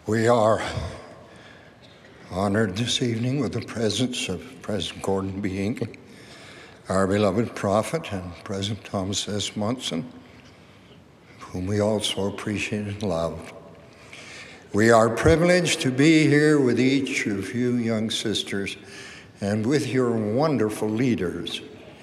We are honored this evening with the presence of President Gordon B. Hinckley, our beloved prophet, and President Thomas S. Monson, whom we also appreciate and love. We are privileged to be here with each of you young sisters and with your wonderful leaders.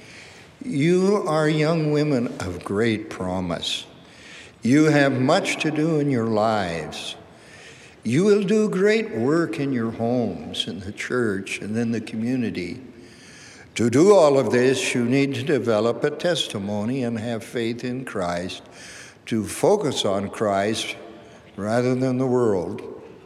You are young women of great promise. You have much to do in your lives. You will do great work in your homes, in the church, and in the community. To do all of this, you need to develop a testimony and have faith in Christ, to focus on Christ rather than the world.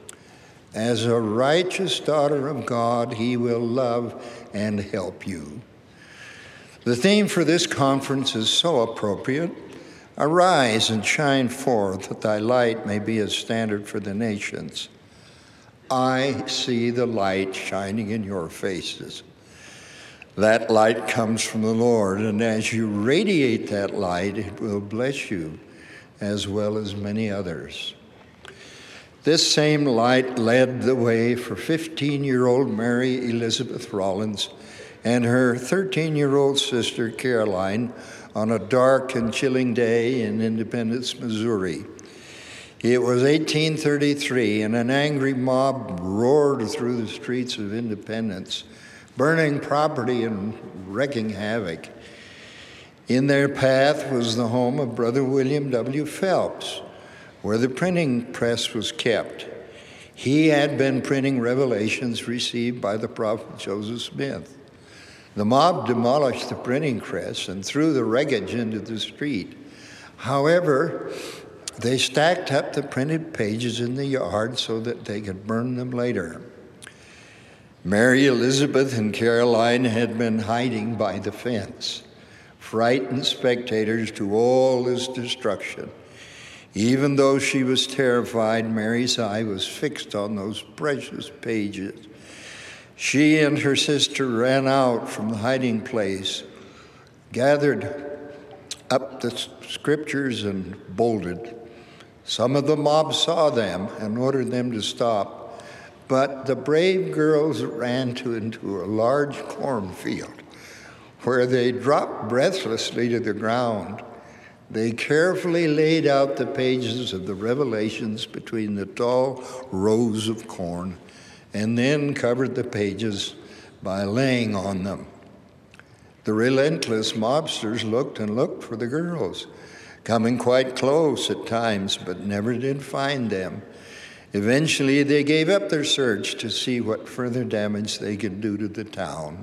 As a righteous daughter of God, He will love and help you. The theme for this conference is so appropriate. Arise and shine forth, that thy light may be a standard for the nations. I see the light shining in your faces. That light comes from the Lord, and as you radiate that light, it will bless you as well as many others. This same light led the way for 15-year-old Mary Elizabeth Rollins and her 13-year-old sister Caroline on a dark and chilling day in Independence, Missouri. It was 1833, and an angry mob roared through the streets of Independence, burning property and wreaking havoc. In their path was the home of Brother William W. Phelps, where the printing press was kept. He had been printing revelations received by the prophet Joseph Smith. The mob demolished the printing press and threw the wreckage into the street. However, they stacked up the printed pages in the yard so that they could burn them later. Mary Elizabeth and Caroline had been hiding by the fence, frightened spectators to all this destruction. Even though she was terrified, Mary's eye was fixed on those precious pages. She and her sister ran out from the hiding place, gathered up the scriptures and bolted. Some of the mob saw them and ordered them to stop, but the brave girls ran into a large cornfield where they dropped breathlessly to the ground. They carefully laid out the pages of the Revelations between the tall rows of corn, and then covered the pages by laying on them. The relentless mobsters looked and looked for the girls, coming quite close at times, but never did find them. Eventually, they gave up their search to see what further damage they could do to the town.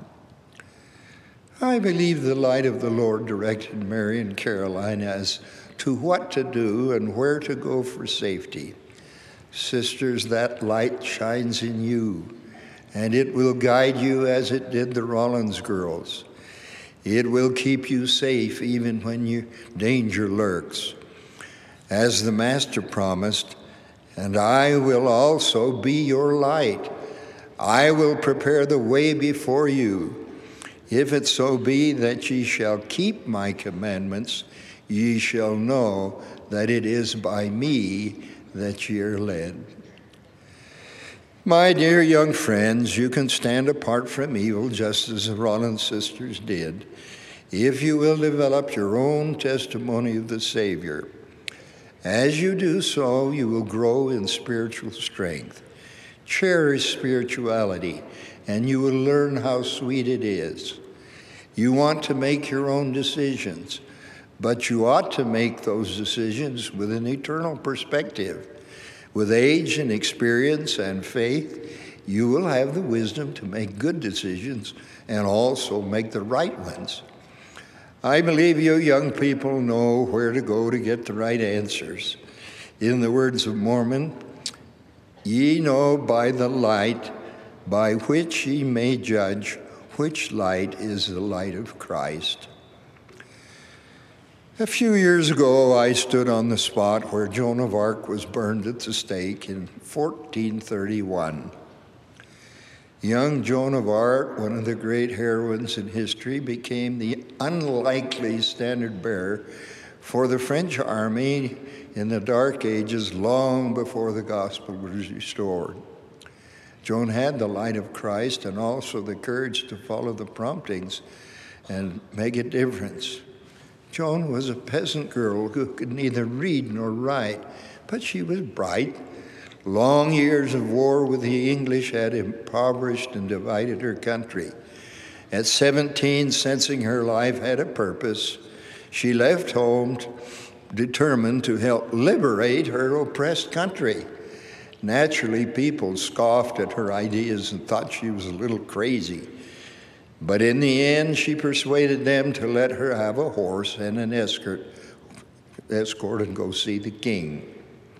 I believe the light of the Lord directed Mary and Caroline as to what to do and where to go for safety. Sisters, that light shines in you, and it will guide you as it did the Rollins girls. It will keep you safe even when danger lurks. As the Master promised, and I will also be your light. I will prepare the way before you. If it so be that ye shall keep my commandments, ye shall know that it is by me that ye are led. My dear young friends, you can stand apart from evil just as the Rollins sisters did, if you will develop your own testimony of the Savior. As you do so, you will grow in spiritual strength. Cherish spirituality, and you will learn how sweet it is. You want to make your own decisions, but you ought to make those decisions with an eternal perspective. With age and experience and faith, you will have the wisdom to make good decisions and also make the right ones. I believe you young people know where to go to get the right answers. In the words of Mormon, ye know by the light by which ye may judge which light is the light of Christ. A few years ago, I stood on the spot where Joan of Arc was burned at the stake in 1431. Young Joan of Arc, one of the great heroines in history, became the unlikely standard bearer for the French army in the Dark Ages, long before the gospel was restored. Joan had the light of Christ and also the courage to follow the promptings and make a difference. Joan was a peasant girl who could neither read nor write, but she was bright. Long years of war with the English had impoverished and divided her country. At 17, sensing her life had a purpose, she left home determined to help liberate her oppressed country. Naturally, people scoffed at her ideas and thought she was a little crazy. But in the end, she persuaded them to let her have a horse and an escort and go see the king.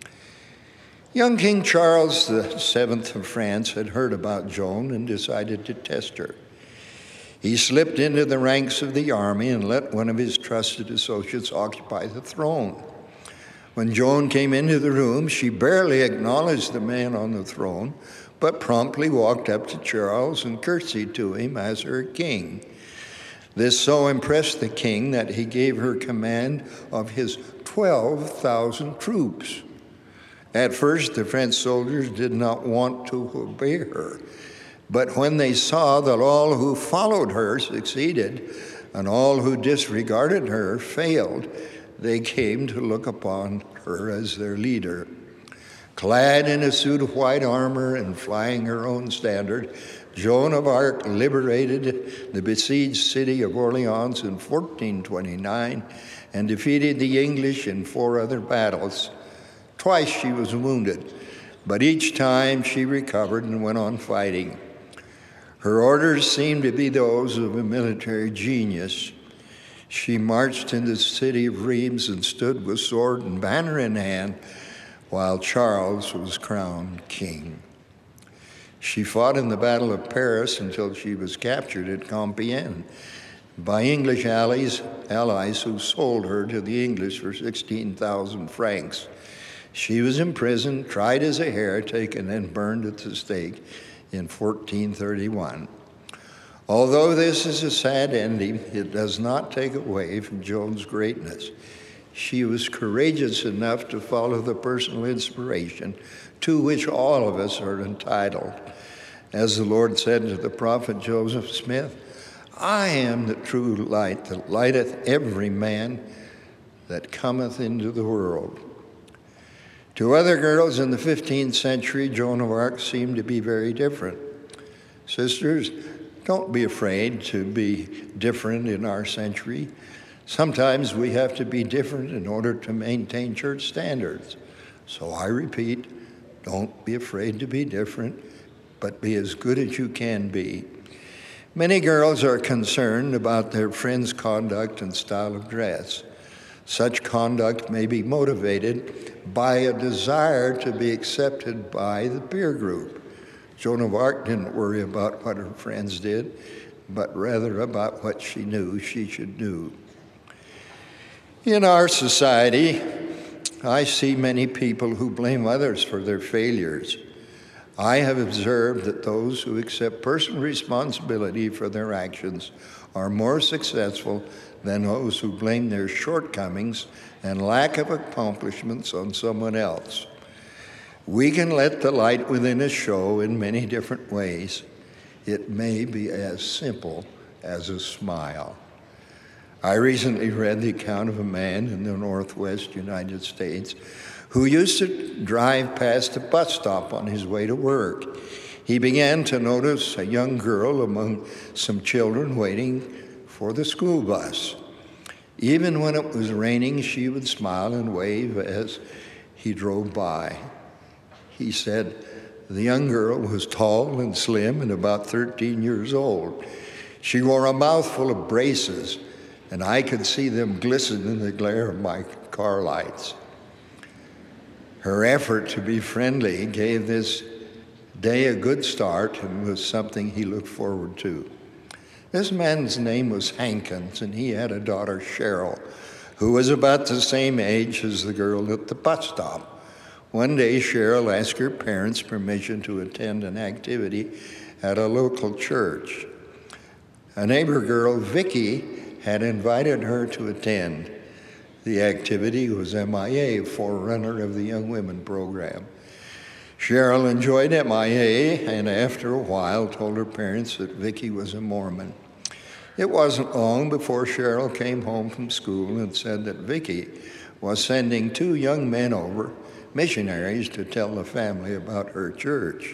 Young King Charles VII of France had heard about Joan and decided to test her. He slipped into the ranks of the army and let one of his trusted associates occupy the throne. When Joan came into the room, she barely acknowledged the man on the throne, but promptly walked up to Charles and curtsied to him as her king. This so impressed the king that he gave her command of his 12,000 troops. At first, the French soldiers did not want to obey her, but when they saw that all who followed her succeeded and all who disregarded her failed, they came to look upon her as their leader. Clad in a suit of white armor and flying her own standard, Joan of Arc liberated the besieged city of Orleans in 1429 and defeated the English in 4 other battles. Twice she was wounded, but each time she recovered and went on fighting. Her orders seemed to be those of a military genius. She marched in the city of Rheims and stood with sword and banner in hand while Charles was crowned king. She fought in the Battle of Paris until she was captured at Compiègne by English allies who sold her to the English for 16,000 francs. She was imprisoned, tried as a heretic, and then burned at the stake in 1431. Although this is a sad ending, it does not take away from Joan's greatness. She was courageous enough to follow the personal inspiration to which all of us are entitled. As the Lord said to the prophet Joseph Smith, "I am the true light that lighteth every man that cometh into the world." To other girls in the 15th century, Joan of Arc seemed to be very different. Sisters, don't be afraid to be different in our century. Sometimes we have to be different in order to maintain church standards. So I repeat, don't be afraid to be different, but be as good as you can be. Many girls are concerned about their friends' conduct and style of dress. Such conduct may be motivated by a desire to be accepted by the peer group. Joan of Arc didn't worry about what her friends did, but rather about what she knew she should do. In our society, I see many people who blame others for their failures. I have observed that those who accept personal responsibility for their actions are more successful than those who blame their shortcomings and lack of accomplishments on someone else. We can let the light within us show in many different ways. It may be as simple as a smile. I recently read the account of a man in the Northwest United States who used to drive past a bus stop on his way to work. He began to notice a young girl among some children waiting for the school bus. Even when it was raining, she would smile and wave as he drove by. He said the young girl was tall and slim and about 13 years old. She wore a mouthful of braces, and I could see them glisten in the glare of my car lights. Her effort to be friendly gave this day a good start and was something he looked forward to. This man's name was Hankins, and he had a daughter, Cheryl, who was about the same age as the girl at the bus stop. One day, Cheryl asked her parents' permission to attend an activity at a local church. A neighbor girl, Vicky, had invited her to attend. The activity was MIA, forerunner of the Young Women program. Cheryl enjoyed MIA and after a while told her parents that Vicki was a Mormon. It wasn't long before Cheryl came home from school and said that Vicki was sending 2 young men over, missionaries, to tell the family about her church.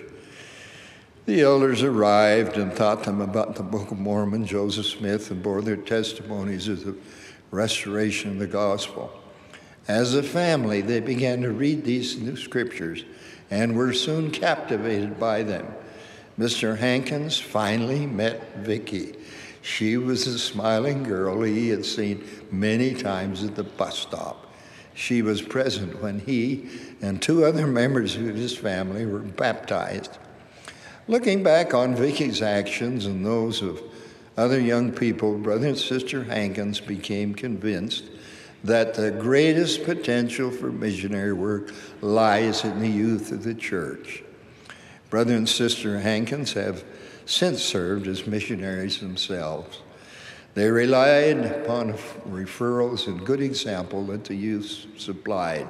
The elders arrived and taught them about the Book of Mormon, Joseph Smith, and bore their testimonies of the restoration of the gospel. As a family, they began to read these new scriptures and were soon captivated by them. Mr. Hankins finally met Vicki. She was a smiling girl he had seen many times at the bus stop. She was present when he and 2 other members of his family were baptized. Looking back on Vicki's actions and those of other young people, Brother and Sister Hankins became convinced that the greatest potential for missionary work lies in the youth of the church. Brother and Sister Hankins have since served as missionaries themselves. They relied upon referrals and good example that the youth supplied.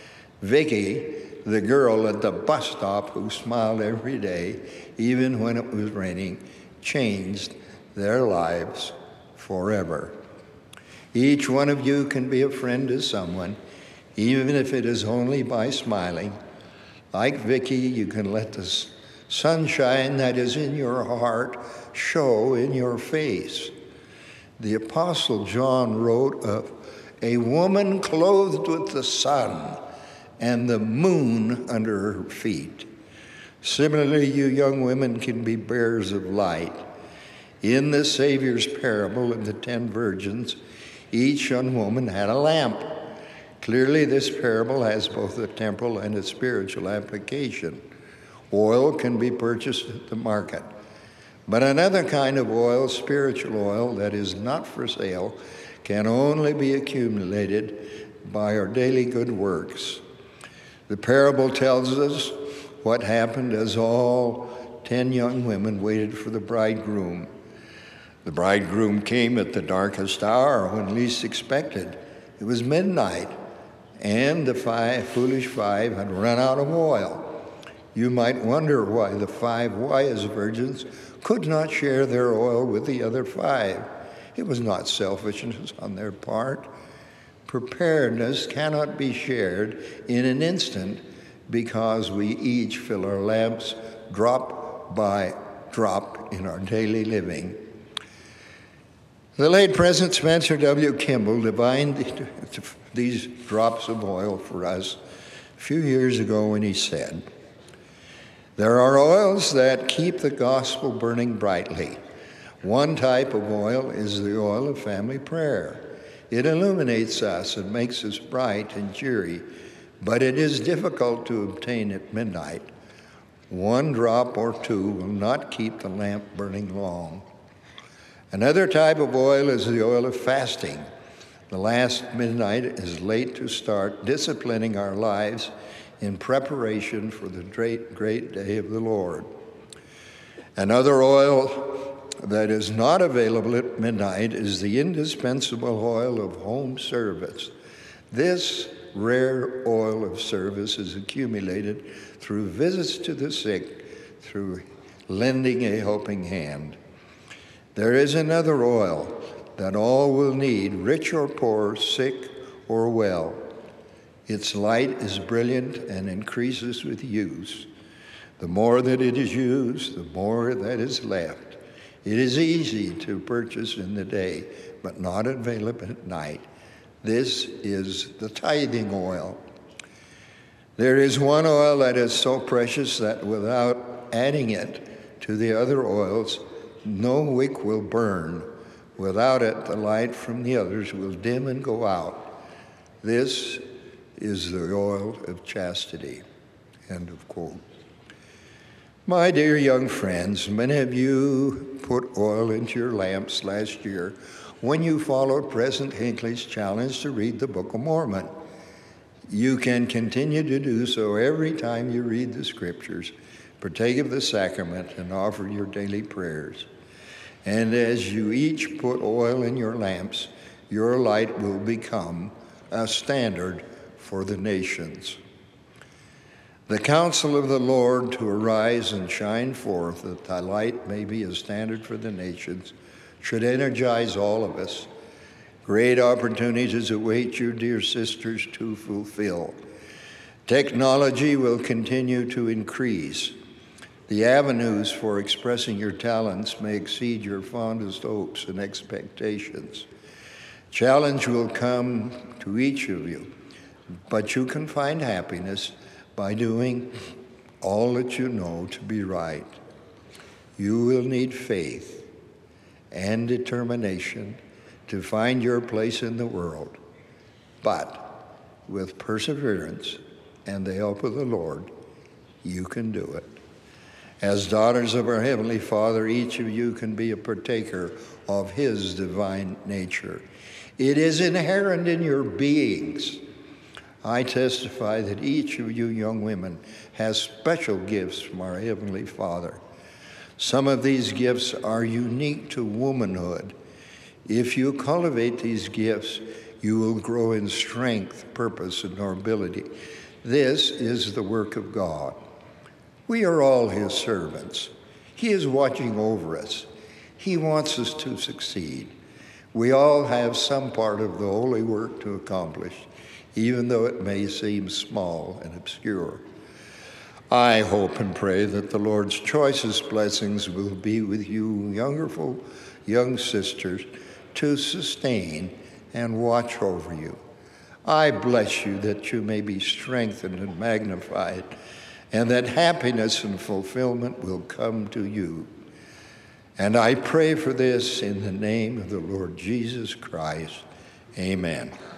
Vicki, the girl at the bus stop who smiled every day, even when it was raining, changed their lives forever. Each one of you can be a friend to someone, even if it is only by smiling. Like Vicki, you can let the sunshine that is in your heart show in your face. The Apostle John wrote of a woman clothed with the sun and the moon under her feet. Similarly, you young women can be bearers of light. In the Savior's parable of the 10 virgins, each young woman had a lamp. Clearly, this parable has both a temporal and a spiritual application. Oil can be purchased at the market. But another kind of oil, spiritual oil, that is not for sale, can only be accumulated by our daily good works. The parable tells us what happened as all 10 young women waited for the bridegroom. The bridegroom came at the darkest hour when least expected. It was midnight, and the foolish 5 had run out of oil. You might wonder why the 5 wise virgins could not share their oil with the other 5. It was not selfishness on their part. Preparedness cannot be shared in an instant because we each fill our lamps drop by drop in our daily living. The late President Spencer W. Kimball divined these drops of oil for us a few years ago when he said, "There are oils that keep the gospel burning brightly. One type of oil is the oil of family prayer. It illuminates us and makes us bright and cheery, but it is difficult to obtain at midnight. 1 drop or 2 will not keep the lamp burning long. Another type of oil is the oil of fasting. The last midnight is late to start disciplining our lives in preparation for the great day of the Lord. Another oil that is not available at midnight is the indispensable oil of home service. This rare oil of service is accumulated through visits to the sick, through lending a helping hand. There is another oil that all will need, rich or poor, sick or well. Its light is brilliant and increases with use. The more that it is used, the more that is left. It is easy to purchase in the day, but not available at night. This is the tithing oil. There is one oil that is so precious that without adding it to the other oils, no wick will burn. Without it, the light from the others will dim and go out. This is the oil of chastity." End of quote. My dear young friends, many of you put oil into your lamps last year when you followed President Hinckley's challenge to read the Book of Mormon. You can continue to do so every time you read the scriptures, partake of the sacrament, and offer your daily prayers. And as you each put oil in your lamps, your light will become a standard for the nations. The counsel of the Lord to arise and shine forth, that thy light may be a standard for the nations, should energize all of us. Great opportunities await you, dear sisters, to fulfill. Technology will continue to increase. The avenues for expressing your talents may exceed your fondest hopes and expectations. Challenge will come to each of you, but you can find happiness by doing all that you know to be right. You will need faith and determination to find your place in the world, but with perseverance and the help of the Lord, you can do it. As daughters of our Heavenly Father, each of you can be a partaker of His divine nature. It is inherent in your beings. I testify that each of you young women has special gifts from our Heavenly Father. Some of these gifts are unique to womanhood. If you cultivate these gifts, you will grow in strength, purpose, and nobility. This is the work of God. We are all His servants. He is watching over us. He wants us to succeed. We all have some part of the holy work to accomplish, even though it may seem small and obscure. I hope and pray that the Lord's choicest blessings will be with you, wonderful young sisters, to sustain and watch over you. I bless you that you may be strengthened and magnified, and that happiness and fulfillment will come to you. And I pray for this in the name of the Lord Jesus Christ. Amen.